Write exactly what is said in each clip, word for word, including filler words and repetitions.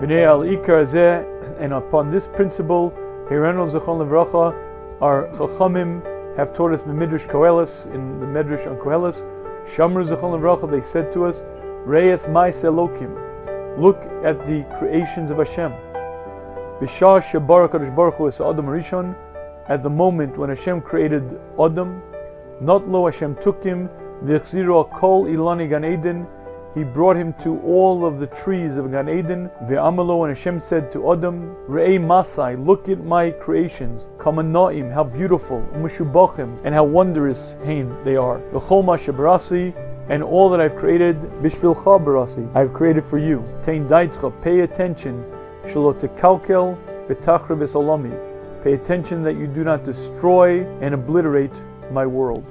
And upon this principle, Hirenu Zechon Levracha, our Chachamim have taught us in Midrash Koheles, in the Midrash on Koheles, Shamru Zechon Levracha, they said to us, Reyes Mais Elokim, look at the creations of Hashem. B'shah Shebarach Kadosh Baruch Hu es Adam Rishon, at the moment when Hashem created Adam, not lo Hashem took him, v'chziru kol ilani Gan Eden, he brought him to all of the trees of Gan Eden. Ve'amalo, and Hashem said to Adam, Re'ei Masai, look at my creations. Kamanoim, how beautiful. Mushubachim, and how wondrous hein they are. V'chol ma shebarasi, and all that I've created, bishvilcha barasi, I've created for you. Tein daitzcha, pay attention. Shelo tekalkel v'tachre v'solami, pay attention that you do not destroy and obliterate my world.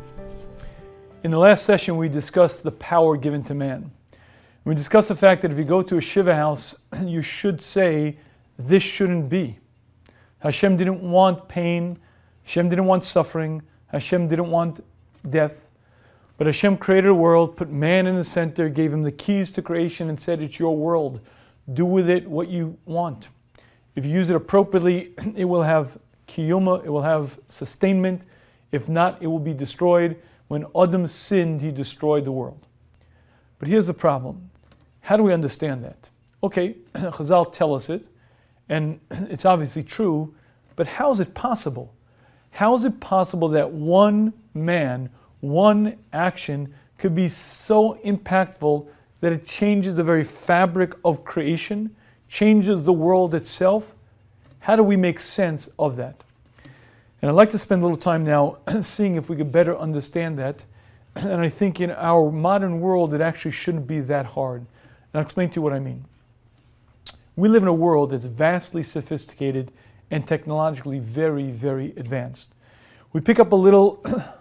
In the last session, we discussed the power given to man. We discussed the fact that if you go to a Shiva house, you should say, this shouldn't be. Hashem didn't want pain. Hashem didn't want suffering. Hashem didn't want death. But Hashem created a world, put man in the center, gave him the keys to creation, and said, it's your world. Do with it what you want. If you use it appropriately, it will have kiyuma, it will have sustainment. If not, it will be destroyed. When Adam sinned, he destroyed the world. But here's the problem. How do we understand that? Okay, Chazal tell us it, and it's obviously true, but how is it possible? How is it possible that one man, one action could be so impactful that it changes the very fabric of creation, changes the world itself? How do we make sense of that? And I'd like to spend a little time now seeing if we could better understand that. And I think in our modern world, it actually shouldn't be that hard. And I'll explain to you what I mean. We live in a world that's vastly sophisticated and technologically very, very advanced. We pick up a little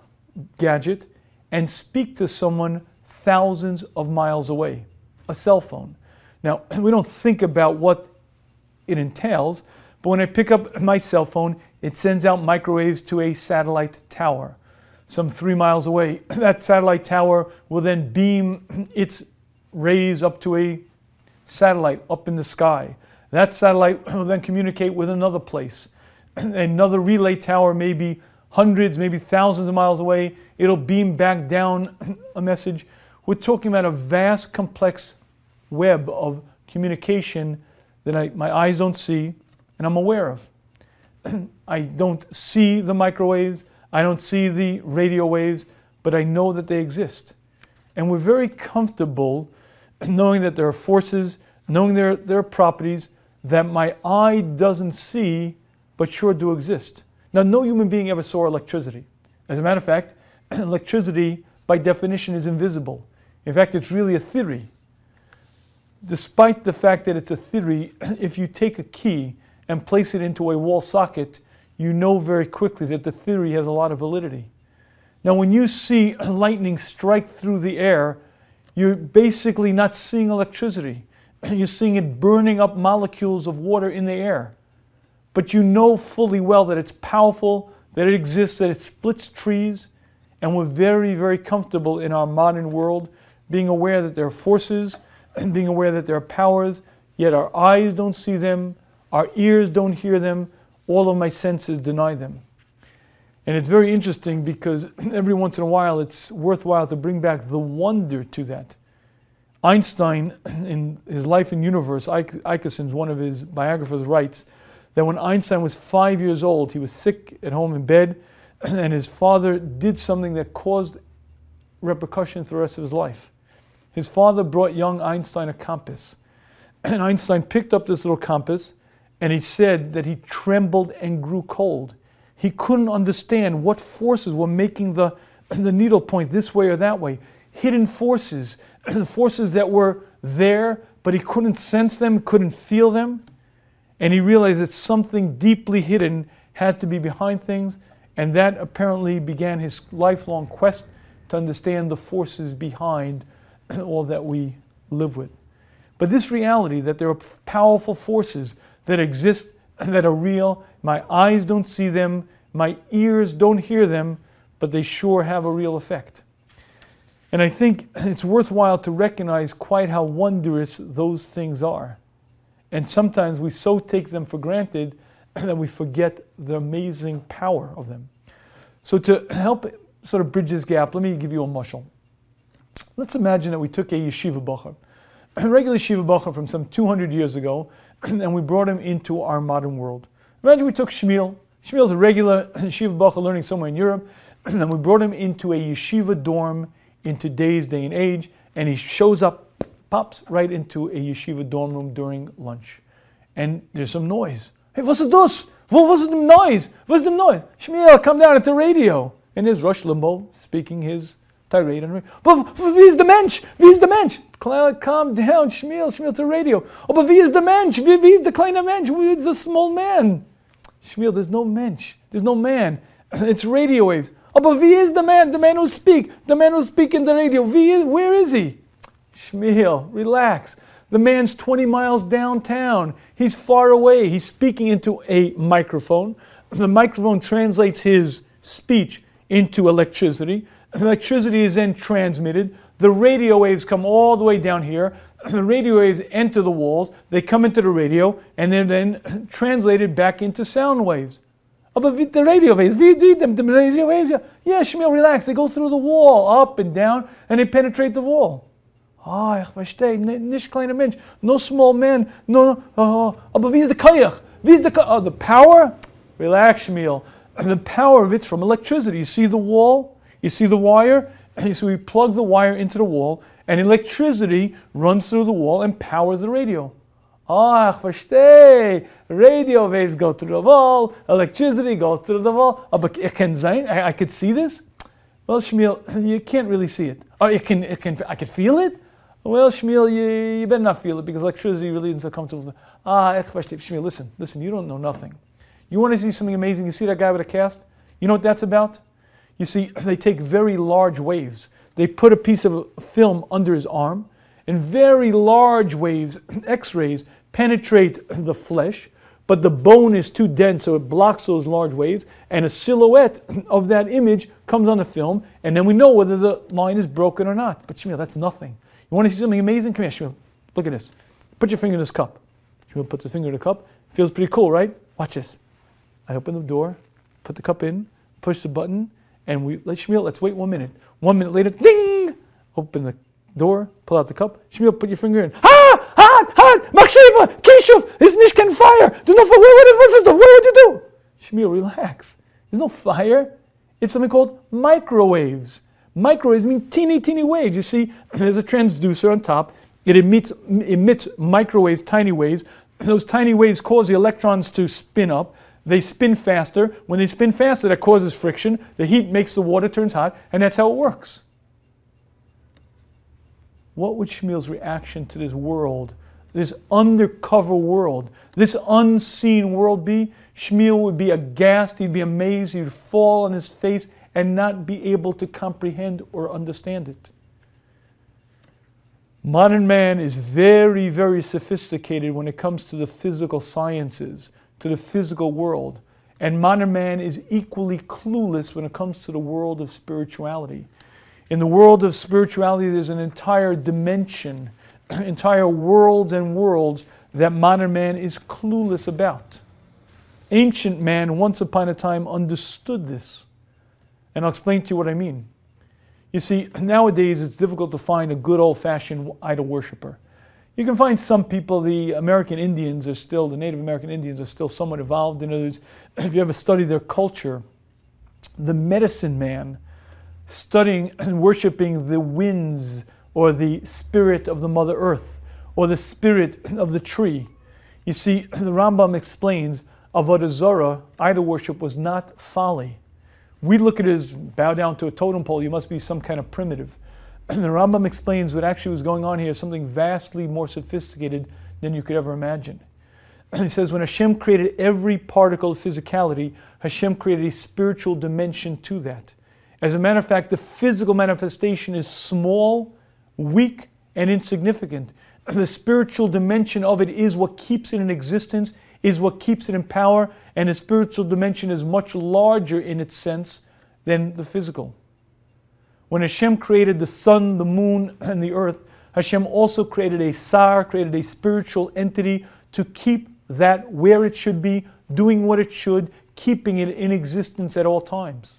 gadget and speak to someone thousands of miles away, a cell phone. Now, we don't think about what it entails, but when I pick up my cell phone, it sends out microwaves to a satellite tower some three miles away. That satellite tower will then beam its rays up to a satellite up in the sky. That satellite will then communicate with another place. Another relay tower, maybe hundreds, maybe thousands of miles away, it'll beam back down a message. We're talking about a vast, complex web of communication that I, my eyes don't see and I'm aware of. I don't see the microwaves, I don't see the radio waves, but I know that they exist. And we're very comfortable knowing that there are forces, knowing there, there are properties that my eye doesn't see, but sure do exist. Now, no human being ever saw electricity. As a matter of fact, electricity, by definition, is invisible. In fact, it's really a theory. Despite the fact that it's a theory, if you take a key and place it into a wall socket, you know very quickly that the theory has a lot of validity. Now, when you see lightning strike through the air, you're basically not seeing electricity. You're seeing it burning up molecules of water in the air. But you know fully well that it's powerful, that it exists, that it splits trees, and we're very, very comfortable in our modern world being aware that there are forces and being aware that there are powers, yet our eyes don't see them, our ears don't hear them, all of my senses deny them. And it's very interesting because every once in a while it's worthwhile to bring back the wonder to that. Einstein, in his Life and Universe, Ikeson, one of his biographers, writes that when Einstein was five years old, he was sick at home in bed, and his father did something that caused repercussions for the rest of his life. His father brought young Einstein a compass, and Einstein picked up this little compass, and he said that he trembled and grew cold. He couldn't understand what forces were making the, the needle point this way or that way. Hidden forces, forces that were there, but he couldn't sense them, couldn't feel them. And he realized that something deeply hidden had to be behind things, and that apparently began his lifelong quest to understand the forces behind all that we live with. But this reality that there are powerful forces that exist, that are real, my eyes don't see them, my ears don't hear them, but they sure have a real effect. And I think it's worthwhile to recognize quite how wondrous those things are. And sometimes we so take them for granted that we forget the amazing power of them. So to help sort of bridge this gap, let me give you a mashal. Let's imagine that we took a yeshiva bacher, a regular yeshiva bacher from some two hundred years ago, and we brought him into our modern world. Imagine we took Shmuel. Shmuel's a regular yeshiva bacher learning somewhere in Europe, and we brought him into a yeshiva dorm in today's day and age, and he shows up, pops right into a yeshiva dorm room during lunch. And there's some noise. Hey, what's it this? What's the noise? What's the noise? Shmuel, come down at the radio. And there's Rush Limbaugh speaking his tirade on the radio. But wie is the mensch? Wie is the mensch? Calm down, Shmuel, Shmuel, it's a radio. Oh, but wie is the mensch? Wie, wie is the kleine mensch? Wie is the small man? Shmuel, there's no mensch. There's no man. It's radio waves. Oh, but wie is the man? The man who speak. The man who speak in the radio. Wie is, where is he? Shmuel, relax. The man's twenty miles downtown. He's far away. He's speaking into a microphone. The microphone translates his speech into electricity. Electricity is then transmitted. The radio waves come all the way down here. The radio waves enter the walls. They come into the radio, and they're then translated back into sound waves. Oh, but the radio waves, the radio waves, yeah, yeah, Shmuel, relax. They go through the wall, up and down, and they penetrate the wall. Ah, ich verstehe, nicht kleiner Mensch, no small man, no, no, oh, aber wie ist der Koyach? Wie ist der Koyach? Oh, the power? Relax, Shmuel. The power of it's from electricity. You see the wall? You see the wire? So we plug the wire into the wall, and electricity runs through the wall and powers the radio. Ah, ich verstehe. Radio waves go through the wall, electricity goes through the wall. Aber ich kann sein, I, I could see this? Well, Shmuel, you can't really see it. Oh, you can, it can, I could feel it? Well, Shmuel, you, you better not feel it because electricity really isn't so comfortable. Ah, ich verstehe. Shmuel, listen, listen, you don't know nothing. You want to see something amazing? You see that guy with a cast? You know what that's about? You see, they take very large waves. They put a piece of film under his arm, and very large waves, X-rays, penetrate the flesh, but the bone is too dense, so it blocks those large waves, and a silhouette of that image comes on the film, and then we know whether the line is broken or not. But Shmuel, that's nothing. You want to see something amazing? Come here, Shmuel. Look at this. Put your finger in this cup. Shmuel puts his finger in the cup. Feels pretty cool, right? Watch this. I open the door, put the cup in, push the button, and we let Shmuel, let's wait one minute. One minute later, ding! Open the door, pull out the cup. Shmuel, put your finger in. Ha! Ha! Ha! Machsheva! Kishuv! Is nicht kein fire! There's no fire! What is this? What would you do? Shmuel, relax. There's no fire. It's something called microwaves. Microwaves mean teeny, teeny waves. You see, there's a transducer on top. It emits, emits microwaves, tiny waves. Those tiny waves cause the electrons to spin up. They spin faster. When they spin faster, that causes friction. The heat makes the water turns hot, and that's how it works. What would Shmuel's reaction to this world, this undercover world, this unseen world be? Shmuel would be aghast. He'd be amazed. He'd fall on his face and not be able to comprehend or understand it. Modern man is very, very sophisticated when it comes to the physical sciences, to the physical world. And modern man is equally clueless when it comes to the world of spirituality. In the world of spirituality, there's an entire dimension, entire worlds and worlds that modern man is clueless about. Ancient man, once upon a time, understood this. And I'll explain to you what I mean. You see, nowadays it's difficult to find a good old-fashioned idol worshiper. You can find some people, the American Indians are still, the Native American Indians are still somewhat evolved. In other words, if you ever study their culture, the medicine man studying and worshiping the winds or the spirit of the Mother Earth or the spirit of the tree. You see, the Rambam explains Avodah Zarah, idol worship, was not folly. We look at it as bow down to a totem pole, you must be some kind of primitive. And the Rambam explains what actually was going on here is something vastly more sophisticated than you could ever imagine. He says when Hashem created every particle of physicality, Hashem created a spiritual dimension to that. As a matter of fact, the physical manifestation is small, weak, and insignificant. The spiritual dimension of it is what keeps it in existence, is what keeps it in power, and the spiritual dimension is much larger in its sense than the physical. When Hashem created the sun, the moon, and the earth, Hashem also created a sar, created a spiritual entity to keep that where it should be, doing what it should, keeping it in existence at all times.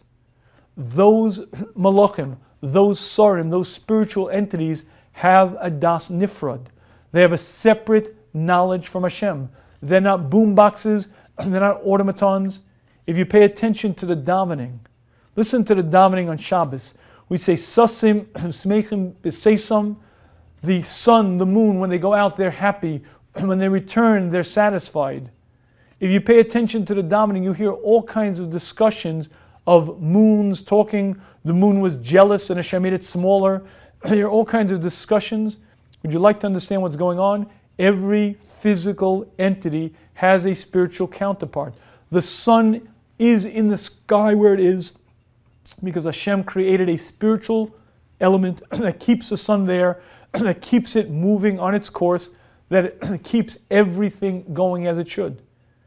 Those malachim, those sarim, those spiritual entities have a das nifrad. They have a separate knowledge from Hashem. They're not boom boxes, they're not automatons. If you pay attention to the davening, listen to the davening on Shabbos. We say sasim, smechim, b'seisam. The sun, the moon, when they go out, they're happy. When they return, they're satisfied. If you pay attention to the davening, you hear all kinds of discussions of moons talking. The moon was jealous and Hashem made it smaller. There are all kinds of discussions. Would you like to understand what's going on? Every physical entity has a spiritual counterpart. The sun is in the sky where it is because Hashem created a spiritual element that keeps the sun there, that keeps it moving on its course, that it keeps everything going as it should.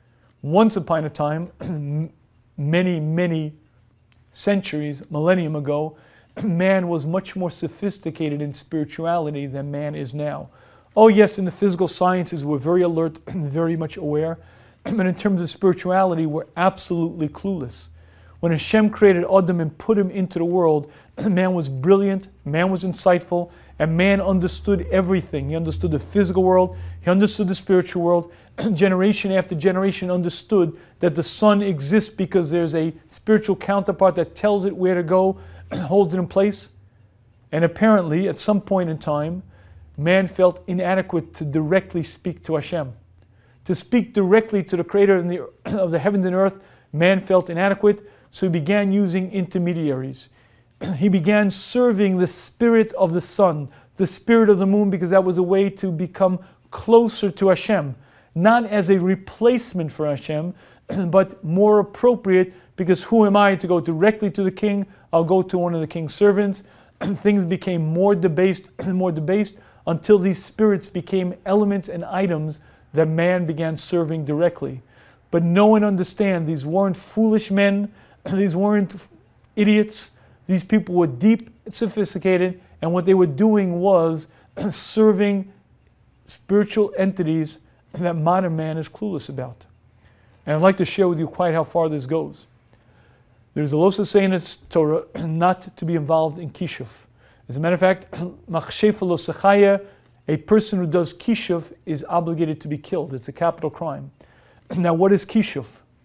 Once upon a time, many, many centuries, millennium ago, man was much more sophisticated in spirituality than man is now. Oh yes, in the physical sciences we're very alert and very much aware, but in terms of spirituality we're absolutely clueless. When Hashem created Adam and put him into the world, man was brilliant, man was insightful, and man understood everything. He understood the physical world, he understood the spiritual world. Generation after generation understood that the sun exists because there's a spiritual counterpart that tells it where to go, holds it in place. And apparently, at some point in time, man felt inadequate to directly speak to Hashem. To speak directly to the Creator of the, of the heavens and earth, man felt inadequate, so he began using intermediaries. He began serving the spirit of the sun, the spirit of the moon, because that was a way to become closer to Hashem. Not as a replacement for Hashem, but more appropriate, because who am I to go directly to the king? I'll go to one of the king's servants. Things became more debased and more debased until these spirits became elements and items that man began serving directly. But no one understands, these weren't foolish men, these weren't idiots. These people were deep, sophisticated, and what they were doing was serving spiritual entities that modern man is clueless about. And I'd like to share with you quite how far this goes. There's a losa say in its Torah not to be involved in kishuf. As a matter of fact, machshefa lo sechaya, a person who does kishuf is obligated to be killed. It's a capital crime. Now what is kishuf?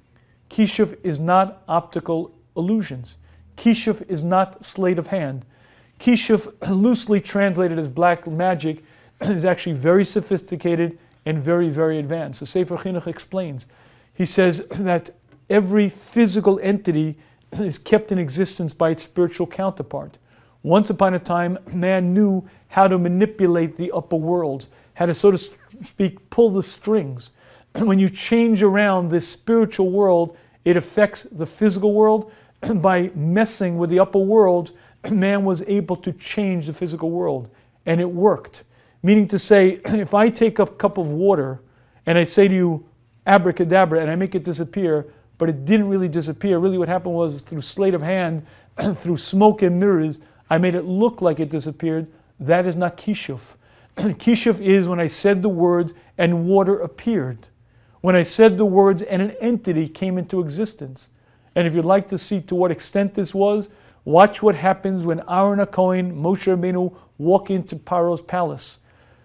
Kishuf is not optical illusions. Kishuf is not sleight of hand. Kishuf, loosely translated as black magic, is actually very sophisticated and very, very advanced. The Sefer Chinuch explains. He says that every physical entity is kept in existence by its spiritual counterpart. Once upon a time, man knew how to manipulate the upper worlds, how to, so to speak, pull the strings. When you change around this spiritual world, it affects the physical world. By messing with the upper worlds, man was able to change the physical world. And it worked. Meaning to say, if I take a cup of water and I say to you, abracadabra, and I make it disappear, but it didn't really disappear. Really what happened was through sleight of hand, through smoke and mirrors, I made it look like it disappeared. That is not kishuf. Kishuf is when I said the words and water appeared. When I said the words and an entity came into existence. And if you'd like to see to what extent this was, watch what happens when Aaron HaKohen, Moshe Rabbeinu, walk into Paro's palace.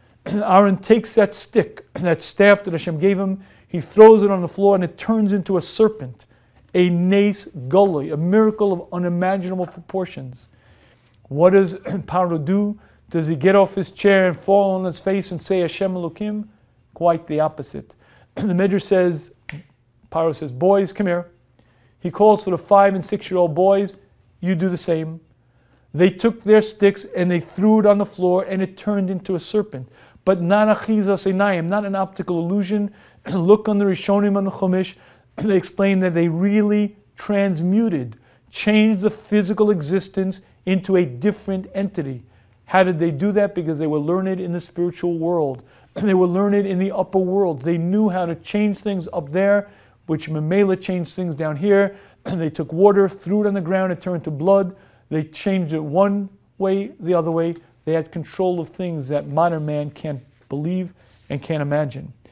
Aaron takes that stick, that staff that Hashem gave him, he throws it on the floor and it turns into a serpent, a nes gully, a miracle of unimaginable proportions. What does Paro do? Does he get off his chair and fall on his face and say Hashem Elokim? Quite the opposite. The Medrash says, Paro says, boys, come here. He calls for the five and six year old boys, you do the same. They took their sticks and they threw it on the floor and it turned into a serpent. But not achizas einayim, not an optical illusion. Look on the Rishonim on the Chumash, they explain that they really transmuted, changed the physical existence into a different entity. How did they do that? Because they were learned in the spiritual world. They were learned in the upper world. They knew how to change things up there, which Mamela changed things down here. They took water, threw it on the ground, it turned to blood. They changed it one way, the other way. They had control of things that modern man can't believe and can't imagine.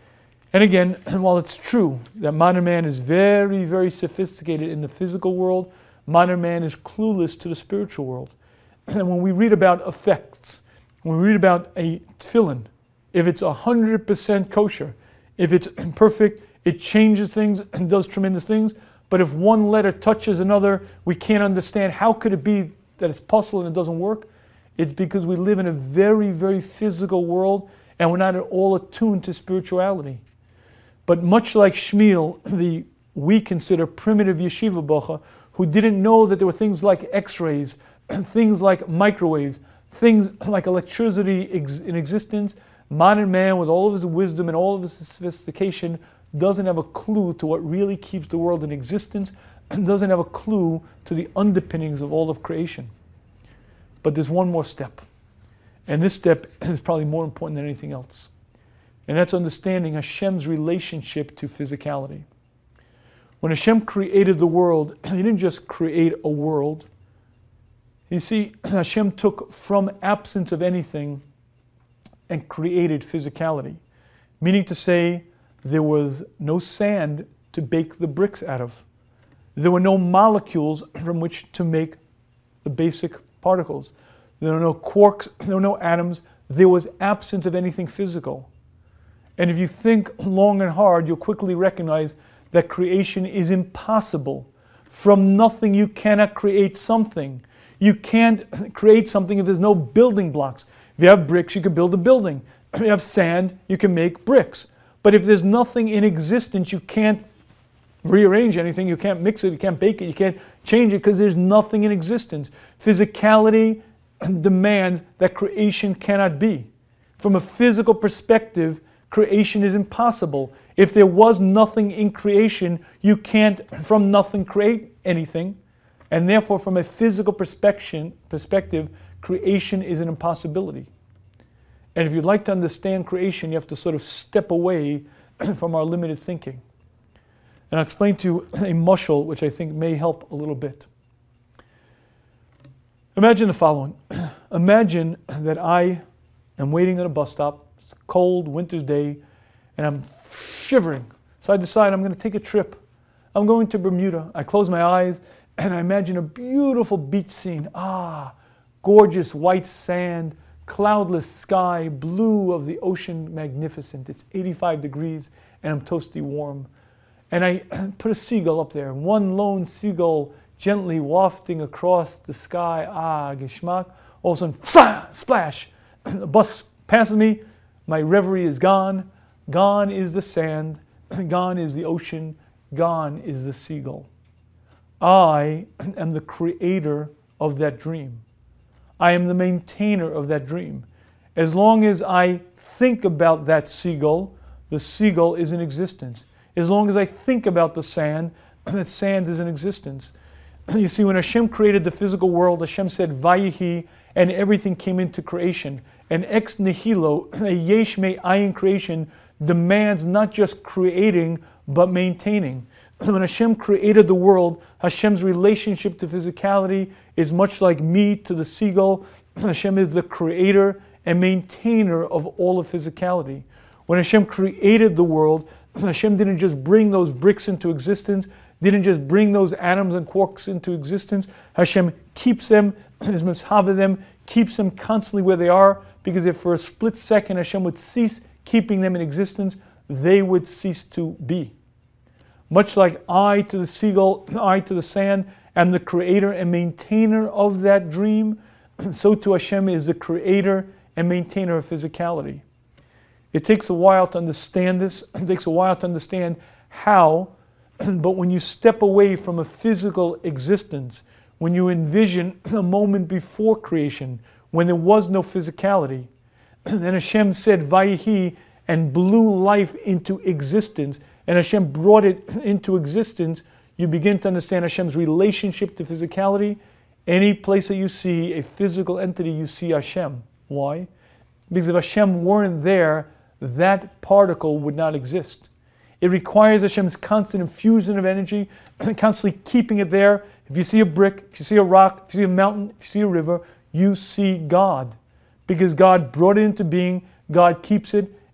And again, while it's true that modern man is very, very sophisticated in the physical world, modern man is clueless to the spiritual world. And when we read about effects, when we read about a tefillin, if it's one hundred percent kosher, if it's perfect, it changes things and does tremendous things. But if one letter touches another, we can't understand how could it be that it's possible and it doesn't work. It's because we live in a very, very physical world and we're not at all attuned to spirituality. But much like Shmuel, the we consider primitive yeshiva bocha, who didn't know that there were things like x-rays, things like microwaves, things like electricity ex- in existence, modern man with all of his wisdom and all of his sophistication doesn't have a clue to what really keeps the world in existence and doesn't have a clue to the underpinnings of all of creation. But there's one more step. And this step is probably more important than anything else. And that's understanding Hashem's relationship to physicality. When Hashem created the world, He didn't just create a world. You see, Hashem took from absence of anything and created physicality. Meaning to say, there was no sand to bake the bricks out of. There were no molecules from which to make the basic particles. There were no quarks, there were no atoms. There was absence of anything physical. And if you think long and hard, you'll quickly recognize that creation is impossible. From nothing you cannot create something. You can't create something if there's no building blocks. If you have bricks, you can build a building. If you have sand, you can make bricks. But if there's nothing in existence, you can't rearrange anything, you can't mix it, you can't bake it, you can't change it because there's nothing in existence. Physicality demands that creation cannot be. From a physical perspective, creation is impossible. If there was nothing in creation, you can't from nothing create anything. And therefore, from a physical perspective, perspective, creation is an impossibility. And if you'd like to understand creation, you have to sort of step away from our limited thinking. And I'll explain to you a mashal which I think may help a little bit. Imagine the following. Imagine that I am waiting at a bus stop. It's a cold winter's day, and I'm shivering. So I decide I'm going to take a trip. I'm going to Bermuda. I close my eyes, and I imagine a beautiful beach scene. Ah, gorgeous white sand, cloudless sky, blue of the ocean, magnificent. It's eighty-five degrees, and I'm toasty warm. And I put a seagull up there, one lone seagull gently wafting across the sky. Ah, geschmack. All of a sudden, splash! The bus passes me. My reverie is gone. Gone is the sand. Gone is the ocean. Gone is the seagull. I am the creator of that dream. I am the maintainer of that dream. As long as I think about that seagull, the seagull is in existence. As long as I think about the sand, that sand is in existence. You see, when Hashem created the physical world, Hashem said, Vayihi, and everything came into creation. And ex nihilo, a yesh me ayin creation, demands not just creating, but maintaining. When Hashem created the world, Hashem's relationship to physicality is much like me to the seagull. Hashem is the creator and maintainer of all of physicality. When Hashem created the world, Hashem didn't just bring those bricks into existence, didn't just bring those atoms and quarks into existence. Hashem keeps them, is mitzvah them, keeps them constantly where they are, because if for a split second Hashem would cease keeping them in existence, they would cease to be. Much like I to the seagull, I to the sand, am the creator and maintainer of that dream, so too Hashem is the creator and maintainer of physicality. It takes a while to understand this. It takes a while to understand how, but when you step away from a physical existence, when you envision a moment before creation, when there was no physicality, then Hashem said, Vayihi, and blew life into existence, and Hashem brought it into existence, you begin to understand Hashem's relationship to physicality. Any place that you see a physical entity, you see Hashem. Why? Because if Hashem weren't there, that particle would not exist. It requires Hashem's constant infusion of energy, constantly keeping it there. If you see a brick, if you see a rock, if you see a mountain, if you see a river, you see God. Because God brought it into being, God keeps it,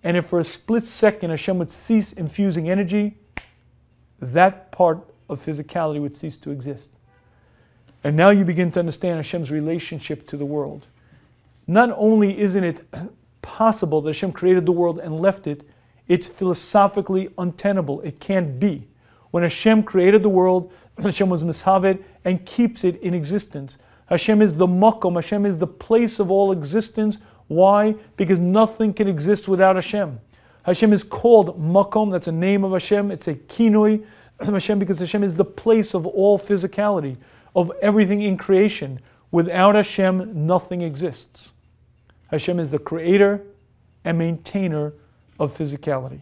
and if for a split second Hashem would cease infusing energy, that part of physicality would cease to exist. And now you begin to understand Hashem's relationship to the world. Not only isn't it possible that Hashem created the world and left it, it's philosophically untenable. It can't be. When Hashem created the world, Hashem was mishavet and keeps it in existence. Hashem is the makom, Hashem is the place of all existence. Why? Because nothing can exist without Hashem. Hashem is called makom, that's a name of Hashem, it's a kinoi of Hashem because Hashem is the place of all physicality, of everything in creation. Without Hashem, nothing exists. Hashem is the creator and maintainer of physicality.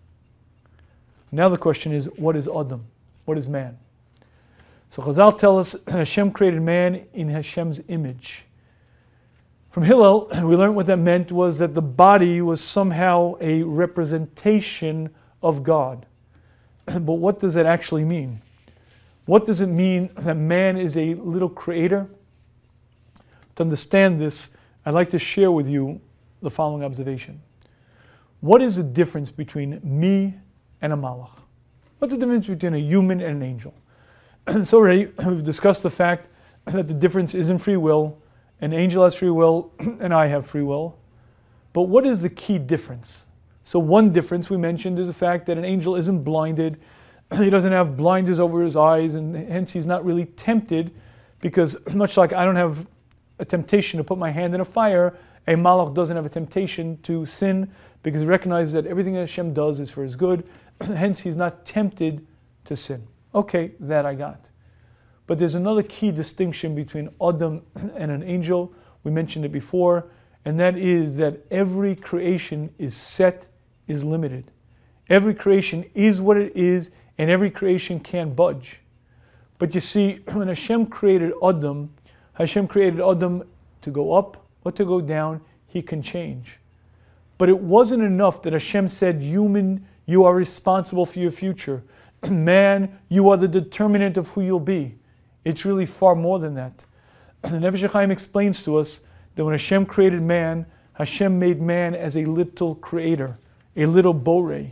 Now the question is, what is Adam? What is man? So Chazal tell us Hashem created man in Hashem's image. From Hillel, we learned what that meant was that the body was somehow a representation of God. But what does that actually mean? What does it mean that man is a little creator? To understand this, I'd like to share with you the following observation. What is the difference between me and a malach? What's the difference between a human and an angel? So already we've discussed the fact that the difference is in free will. An angel has free will and I have free will. But what is the key difference? So one difference we mentioned is the fact that an angel isn't blinded. He doesn't have blinders over his eyes, and hence he's not really tempted, because much like I don't have a temptation to put my hand in a fire, a malach doesn't have a temptation to sin because he recognizes that everything that Hashem does is for his good. Hence he's not tempted to sin. Okay, that I got. But there's another key distinction between Adam and an angel. We mentioned it before, and that is that every creation is set, is limited. Every creation is what it is, and every creation can't budge. But you see, when Hashem created Adam, Hashem created Adam to go up or to go down. He can change. But it wasn't enough that Hashem said, human, you are responsible for your future. Man, you are the determinant of who you'll be. It's really far more than that. The Nefesh HaChaim explains to us that when Hashem created man, Hashem made man as a little creator, a little borei.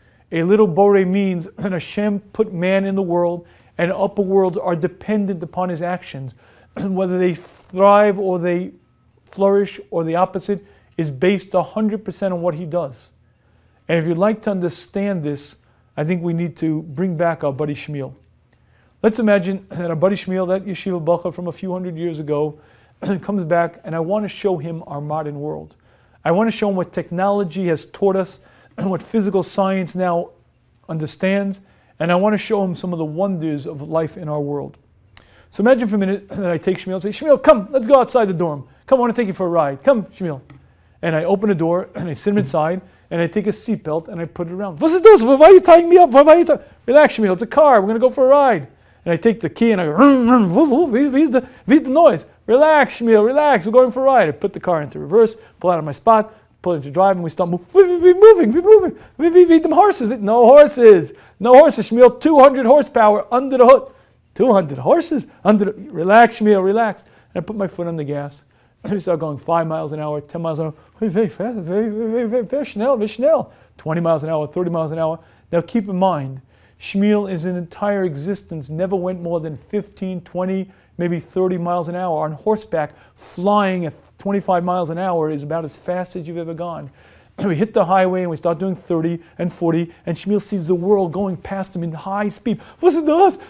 A little borei means that Hashem put man in the world, and upper worlds are dependent upon his actions. Whether they thrive or they flourish or the opposite is based one hundred percent on what he does. And if you'd like to understand this, I think we need to bring back our buddy Shmuel. Let's imagine that our buddy Shmuel, that yeshiva bacha from a few hundred years ago, comes back, and I want to show him our modern world. I want to show him what technology has taught us and what physical science now understands, and I want to show him some of the wonders of life in our world. So imagine for a minute that I take Shmuel and say, Shmuel, come, let's go outside the dorm. Come, I want to take you for a ride. Come, Shmuel. And I open the door, and I sit him inside, and I take a seatbelt, and I put it around. What's this? Why are you tying me up? Why are you tying? Relax, Shmuel, it's a car. We're going to go for a ride. And I take the key, and I go, rum, rum, woof, woof, where's the, where's the noise? Relax, Shmuel, relax. We're going for a ride. I put the car into reverse, pull out of my spot, pull it into drive, and we start moving. We're moving, we're moving. We feed them horses. No horses. No horses, Shmuel. two hundred horsepower under the hood. two hundred horses under the, relax, Shmuel, relax. And I put my foot on the gas. We start going five miles an hour, ten miles an hour. Very fast, very, very, very, very schnell, very schnell. twenty miles an hour, thirty miles an hour. Now keep in mind, Shmuel, his entire existence, never went more than fifteen, twenty, maybe thirty miles an hour on horseback. Flying at twenty-five miles an hour is about as fast as you've ever gone. We hit the highway and we start doing thirty and forty, and Shmuel sees the world going past him in high speed. What's it does?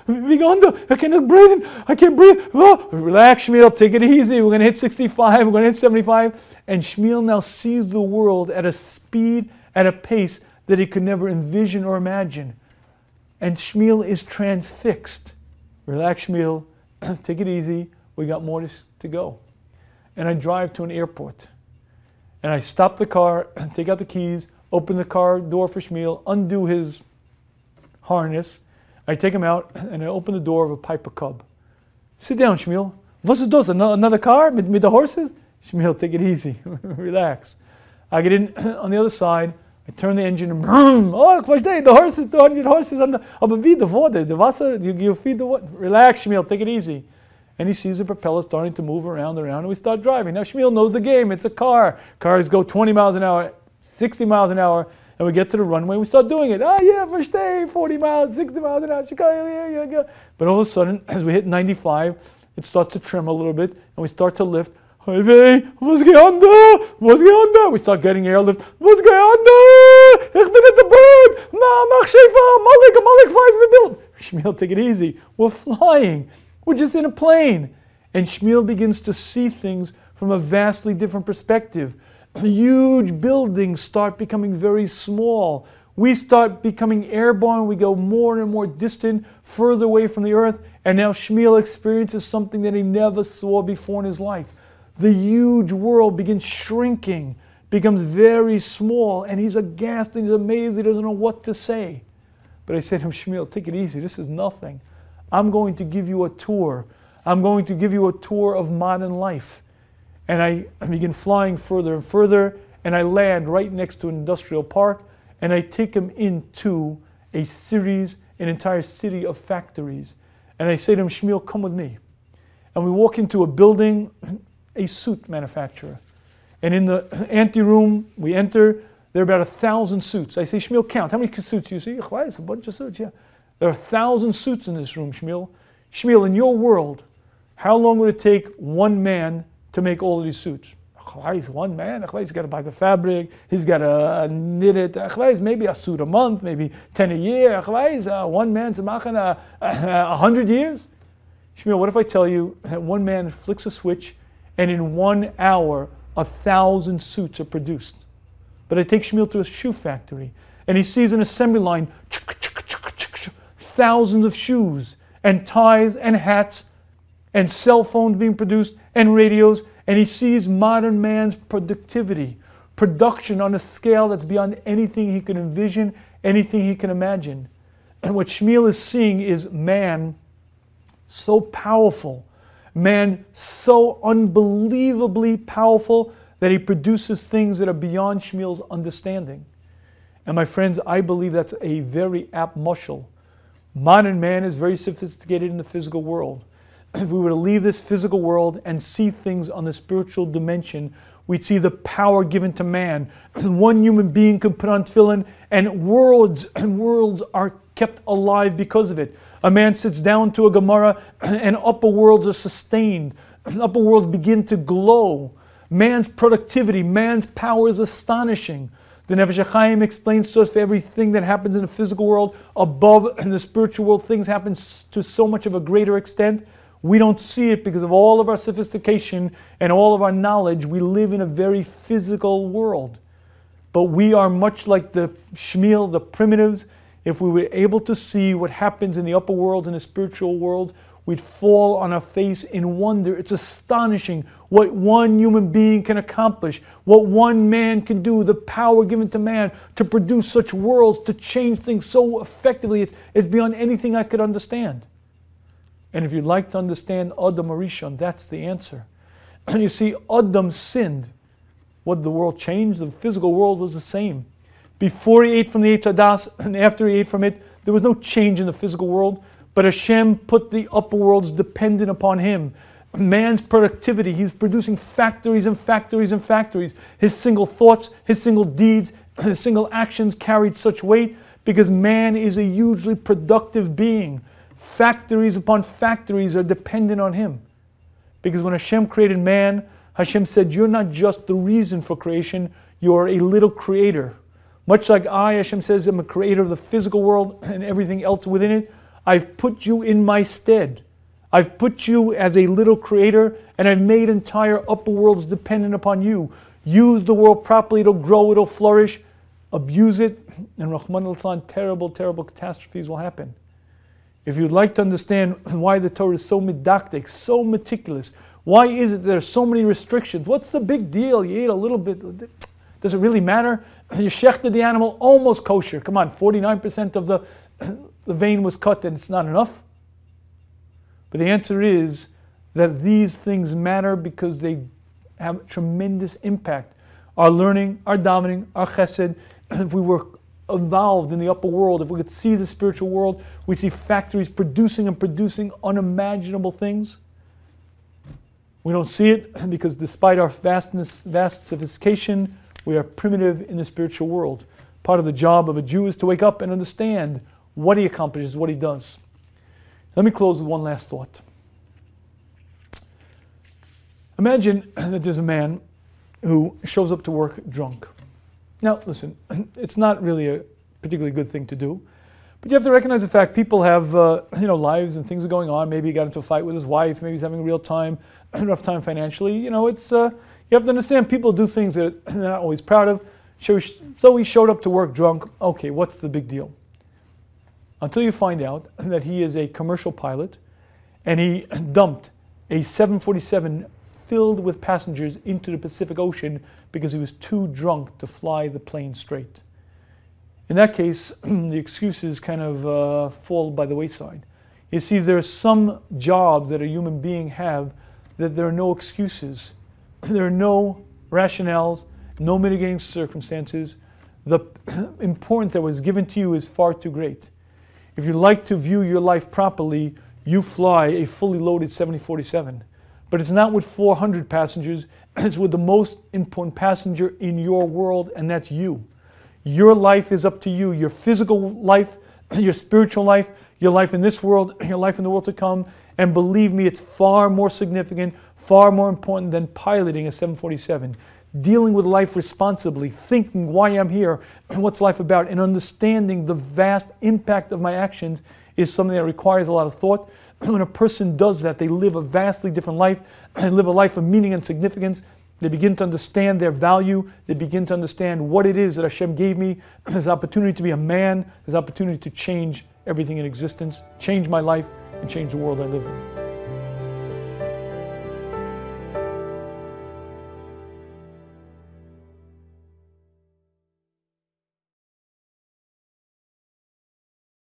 I cannot breathe. I can't breathe. Oh, relax, Shmuel. Take it easy. We're going to hit sixty-five. We're going to hit seventy-five. And Shmuel now sees the world at a speed, at a pace that he could never envision or imagine. And Shmuel is transfixed. Relax, Shmuel. Take it easy. We got more to go. And I drive to an airport. And I stop the car, take out the keys, open the car door for Shmuel, undo his harness. I take him out, and I open the door of a Piper Cub. Sit down, Shmuel. What's it does? Another car with, with the horses? Shmuel, take it easy. Relax. I get in on the other side. I turn the engine and boom! Oh, the horses, two hundred horses on the, aber wie the water, the Wasser, you, you feed the water. Relax, Shmuel, take it easy. And he sees the propeller starting to move around, around, and we start driving. Now Shmuel knows the game. It's a car. Cars go twenty miles an hour. sixty miles an hour, and we get to the runway, we start doing it. Ah, yeah, first day, forty miles, sixty miles an hour, Chicago, yeah, yeah, yeah. But all of a sudden, as we hit ninety-five, it starts to trim a little bit, and we start to lift. Hey, what's going on there? What's going on there? We start getting airlift. What's going on there? Ich bin at the bird. Ma, mach shefa, Malik, Malik flies me build. Shmuel, take it easy. We're flying. We're just in a plane. And Shmuel begins to see things from a vastly different perspective. Huge buildings start becoming very small. We start becoming airborne. We go more and more distant, further away from the earth. And now Shmuel experiences something that he never saw before in his life. The huge world begins shrinking, becomes very small, and he's aghast and he's amazed. He doesn't know what to say. But I said to him, Shmuel, take it easy. This is nothing. I'm going to give you a tour. I'm going to give you a tour of modern life. And I, I begin flying further and further, and I land right next to an industrial park, and I take him into a series, an entire city of factories. And I say to him, Shmuel, come with me. And we walk into a building, a suit manufacturer. And in the anteroom, we enter, there are about a thousand suits. I say, Shmuel, count. How many suits do you see? It's a bunch of suits, yeah. There are a thousand suits in this room, Shmuel. Shmuel, in your world, how long would it take one man to make all of these suits? He's one man. He's got to buy the fabric. He's got to knit it. Maybe a suit a month, maybe ten a year. One man's machen a, a hundred years. Shmuel, what if I tell you that one man flicks a switch and in one hour, a thousand suits are produced? But I take Shmuel to a shoe factory, and he sees an assembly line, thousands of shoes, and ties, and hats, and cell phones being produced, and radios, and he sees modern man's productivity, production on a scale that's beyond anything he can envision, anything he can imagine. And what Shmuel is seeing is man so powerful, man so unbelievably powerful that he produces things that are beyond Shmuel's understanding. And my friends, I believe that's a very apt mushal. Modern man is very sophisticated in the physical world. If we were to leave this physical world and see things on the spiritual dimension, we'd see the power given to man. One human being can put on tefillin, and worlds and worlds are kept alive because of it. A man sits down to a Gemara, and upper worlds are sustained. Upper worlds begin to glow. Man's productivity, man's power is astonishing. The Nefesh HaChaim explains to us for everything that happens in the physical world, above in the spiritual world, things happen to so much of a greater extent. We don't see it because of all of our sophistication and all of our knowledge. We live in a very physical world. But we are much like the Shmuel, the primitives. If we were able to see what happens in the upper worlds and the spiritual world, we'd fall on our face in wonder. It's astonishing what one human being can accomplish, what one man can do, the power given to man to produce such worlds, to change things so effectively. It's, it's beyond anything I could understand. And if you'd like to understand Adam Arishon, that's the answer. You see, Adam sinned. What did the world change? The physical world was the same. Before he ate from the Eitz Hadas and after he ate from it, there was no change in the physical world. But Hashem put the upper worlds dependent upon him. Man's productivity, he's producing factories and factories and factories. His single thoughts, his single deeds, his single actions carried such weight because man is a hugely productive being. Factories upon factories are dependent on him. Because when Hashem created man, Hashem said, you're not just the reason for creation, you're a little creator. Much like I, Hashem says, I'm a creator of the physical world and everything else within it. I've put you in my stead. I've put you as a little creator, and I've made entire upper worlds dependent upon you. Use the world properly, it'll grow, it'll flourish. Abuse it, and Rahman al-San, terrible, terrible catastrophes will happen. If you'd like to understand why the Torah is so medactic, so meticulous, why is it there are so many restrictions? What's the big deal? You eat a little bit. Does it really matter? You shechted the animal, almost kosher. Come on, forty-nine percent of the, the vein was cut and it's not enough? But the answer is that these things matter because they have tremendous impact. Our learning, our davening, our chesed, if we were involved in the upper world, if we could see the spiritual world, we see factories producing and producing unimaginable things. We don't see it because despite our vastness, vast sophistication, We are primitive in the spiritual world. Part of the job of a Jew is to wake up and understand what he accomplishes, what he does. Let me close with one last thought. Imagine that there's a man who shows up to work drunk. Now, listen, it's not really a particularly good thing to do, but you have to recognize the fact people have uh, you know, lives and things are going on. Maybe he got into a fight with his wife. Maybe he's having a real time, a rough time financially. You know, it's uh, you have to understand people do things that they're not always proud of. So he showed up to work drunk. Okay, what's the big deal? Until you find out that he is a commercial pilot and he dumped a seven forty-seven filled with passengers into the Pacific Ocean because he was too drunk to fly the plane straight. In that case, the excuses kind of uh, fall by the wayside. You see, there are some jobs that a human being have that there are no excuses. There are no rationales, no mitigating circumstances. The importance that was given to you is far too great. If you like to view your life properly, you fly a fully loaded seven forty-seven. But it's not with four hundred passengers, it's with the most important passenger in your world, and that's you. Your life is up to you. Your physical life, your spiritual life, your life in this world, your life in the world to come. And believe me, it's far more significant, far more important than piloting a seven forty-seven. Dealing with life responsibly, thinking why I'm here, what's life about, and understanding the vast impact of my actions is something that requires a lot of thought. When a person does that, they live a vastly different life, and live a life of meaning and significance. They begin to understand their value. They begin to understand what it is that Hashem gave me. There's opportunity to be a man. There's opportunity to change everything in existence, change my life, and change the world I live in.